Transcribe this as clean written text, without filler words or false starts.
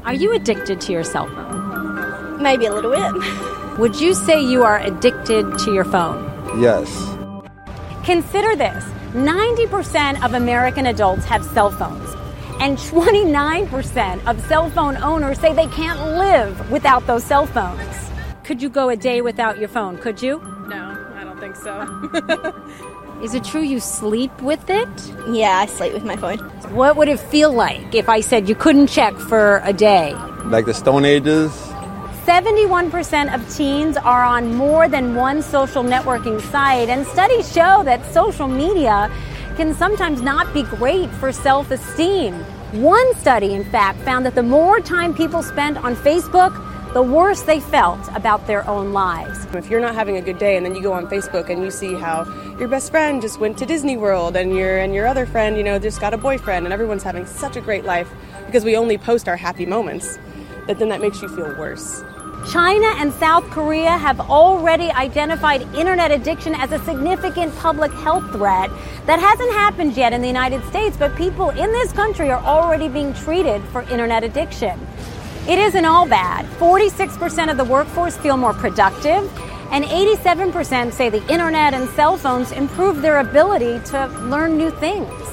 Are you addicted to your cell phone? Maybe a little bit. Would you say you are addicted to your phone? Yes. Consider this. 90% of American adults have cell phones, and 29% of cell phone owners say they can't live without those cell phones. Could you go a day without your phone? Could you? No, I don't think so. Is it true you sleep with it? Yeah, I sleep with my phone. What would it feel like if I said you couldn't check for a day? Like the Stone Ages? 71% of teens are on more than one social networking site, and studies show that social media can sometimes not be great for self-esteem. One study, in fact, found that the more time people spent on Facebook, the worse they felt about their own lives. If you're not having a good day and then you go on Facebook and you see how your best friend just went to Disney World and your other friend, just got a boyfriend and everyone's having such a great life because we only post our happy moments, then that makes you feel worse. China and South Korea have already identified internet addiction as a significant public health threat. That hasn't happened yet in the United States, but people in this country are already being treated for internet addiction. It isn't all bad. 46% of the workforce feel more productive, and 87% say the internet and cell phones improve their ability to learn new things.